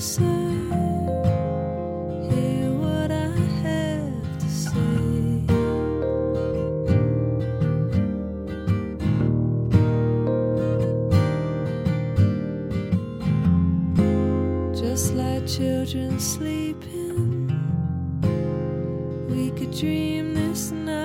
closer. Hear what I have to say. Just like children sleeping, we could dream this night.